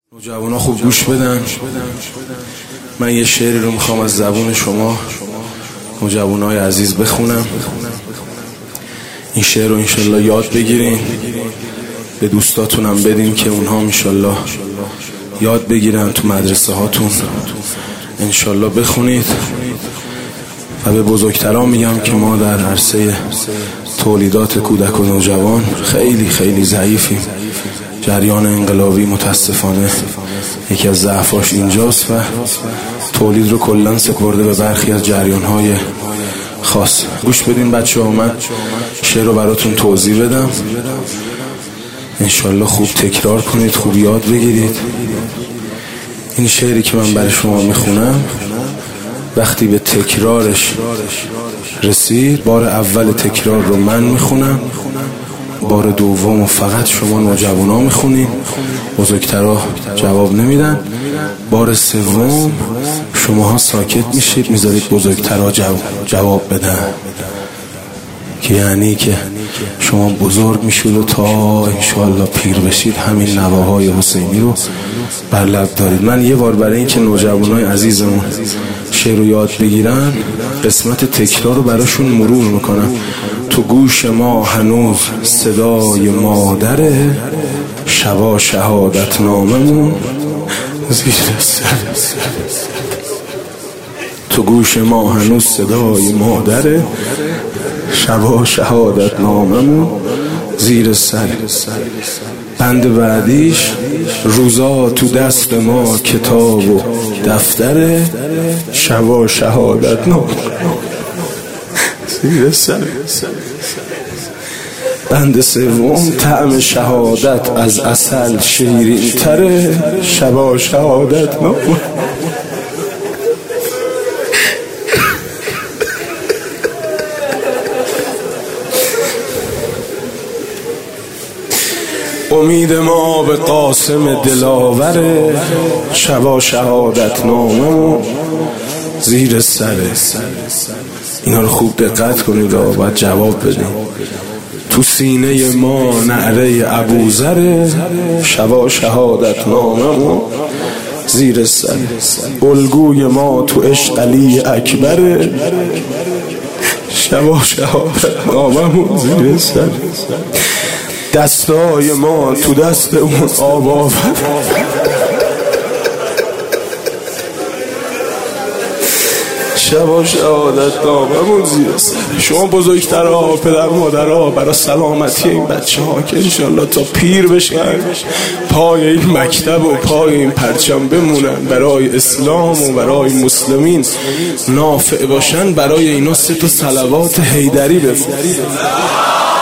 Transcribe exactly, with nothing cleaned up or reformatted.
نوجوانا خوب گوش بدن. من یه شعری رو میخوام از زبون شما نوجوانای عزیز بخونم. این شعر رو انشالله یاد بگیرین، به دوستاتونم بدین که اونها انشالله یاد بگیرن، تو مدرسه هاتون انشالله بخونید. و به بزرگتران میگم که ما در عرصه تولیدات کودک و نوجوان خیلی خیلی ضعیفیم. جریان انقلابی متاسفانه یکی از ضعفاش اینجاست و تولید رو کلاً سپرده به برخی از جریان‌های خاص. گوش بدین بچه ها، من شعر رو براتون توضیح بدم، انشالله خوب تکرار کنید، خوب یاد بگیرید. این شعری که من برای شما میخونم وقتی به تکرارش رسید، بار اول تکرار رو من میخونم، بار دوم فقط شما نوجوانا میخونین، بزرگترها جواب نمیدن، بار سوم شماها ساکت میشید میذارید بزرگترها جواب بدن، که یعنی که شما بزرگ میشید و تا انشاءالله پیر بشید همین نواهای حسینی رو بر لب دارید. من یه بار برای اینکه نوجوانای عزیزمون شعر رو یاد بگیرن قسمت تکرار رو براشون مرور میکنم. تو گوش ما هنوز صدای مادره، شبا شهادت ناممون زیر سر. تو گوش ما هنوز صدای مادره، شبا شهادت ناممون زیر سر. بند بعدیش روزا تو دست ما کتاب و دفتره، شبا شهادت ناممون زیر سر. بند سوم طعم شهادت از عسل شیرین تره، شبا شهادت ناممون. امید ما به قاسم دلاوره، شبا شهادت ناممون زیر سره. اینا رو خوب دقت کنید و باید جواب بدید. تو سینه ما نعره ابوذره، شبا شهادت ناممون زیر سره. الگوی ما تو عشق علی اکبره، شبا شهادت ناممون زیر سره. دستای ما تو دست اون آبا، شبا شهادت ناممون زیر سر. شما بزرگترها، پدر مادرها، برای سلامتی این بچه ها که انشالله تا پیر بشن پای این مکتب و پای این پرچم بمونن، برای اسلام و برای مسلمین نافع باشن، برای اینا سه تا صلوات حیدری بفرستید.